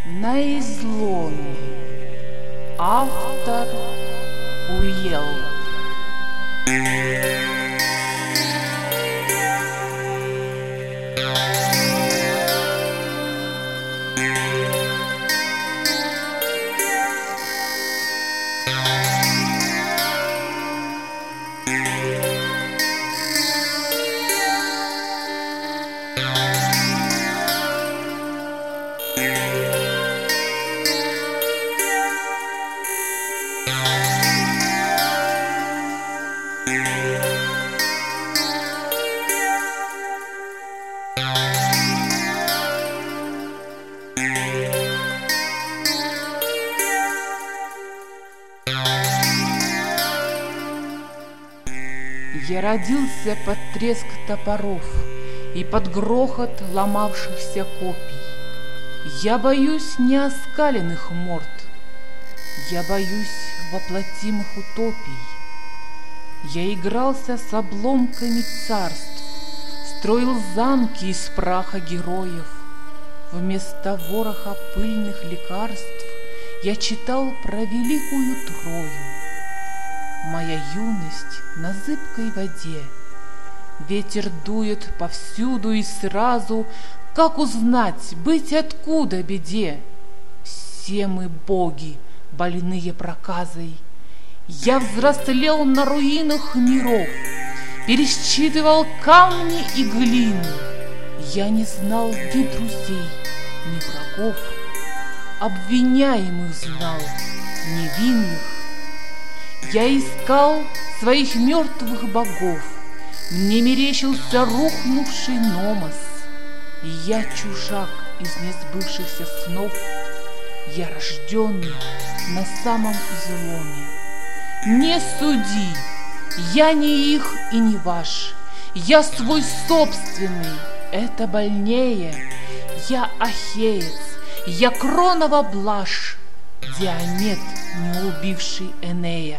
На изломе. Автор Уилл. Я родился под треск топоров и под грохот ломавшихся копий. Я боюсь неоскаленных морд, я боюсь воплотимых утопий. Я игрался с обломками царств, строил замки из праха героев. Вместо вороха пыльных лекарств я читал про великую Трою. Моя юность на зыбкой воде, ветер дует повсюду и сразу. Как узнать, быть откуда беде? Все мы боги, больные проказой. Я взрослел на руинах миров, пересчитывал камни и глину. Я не знал ни друзей, ни врагов, обвиняемых знал, невинных. Я искал своих мертвых богов, мне мерещился рухнувший Номос. И я чужак из несбывшихся снов, я рожденный на самом изломе. Не суди, я не их и не ваш, я свой собственный, это больнее. Я ахеец, я Кронова блажь, Диамет, не убивший Энея.